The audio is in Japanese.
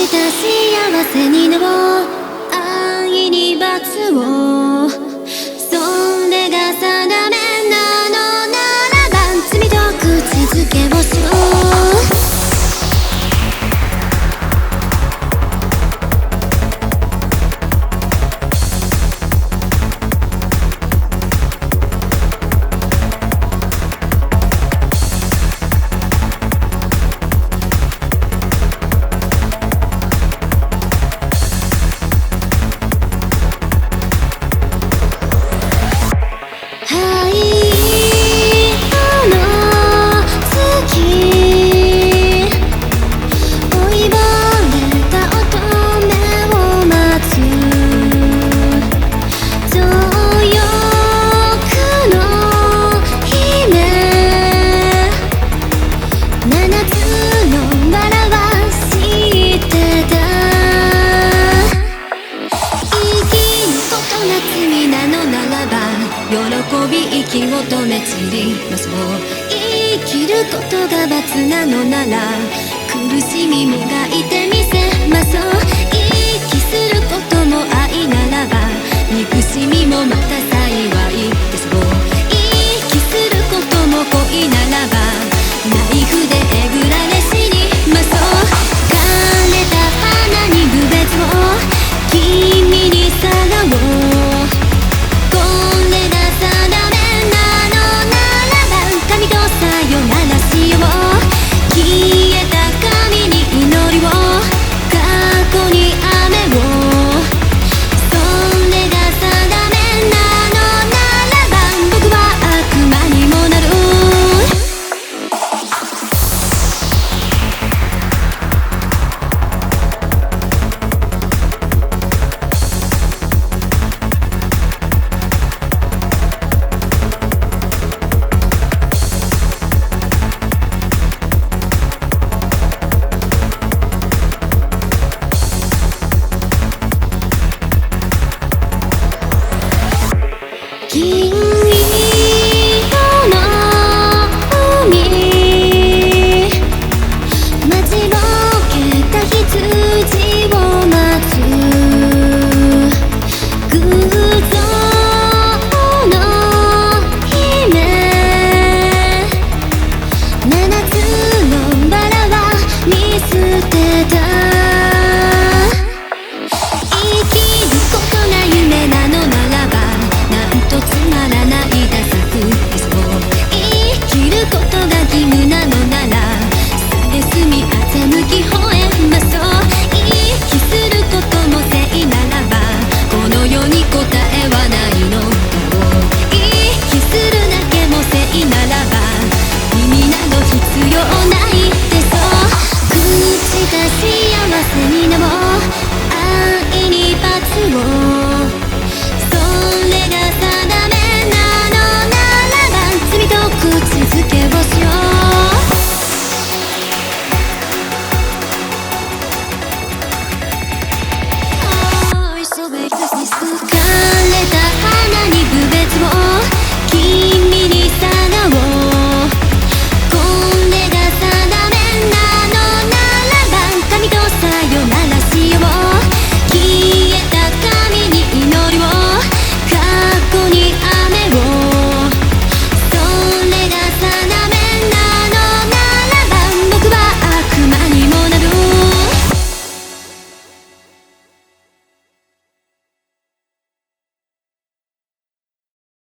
した幸せにの愛に罰を、それが定めなのならば罪と口づけをしよう。喜び息を止め散りますを生きることが罰なのなら苦しみもがいてみせましょう。息することも愛ならば憎しみもまた幸いですを息することも恋ならばナイフで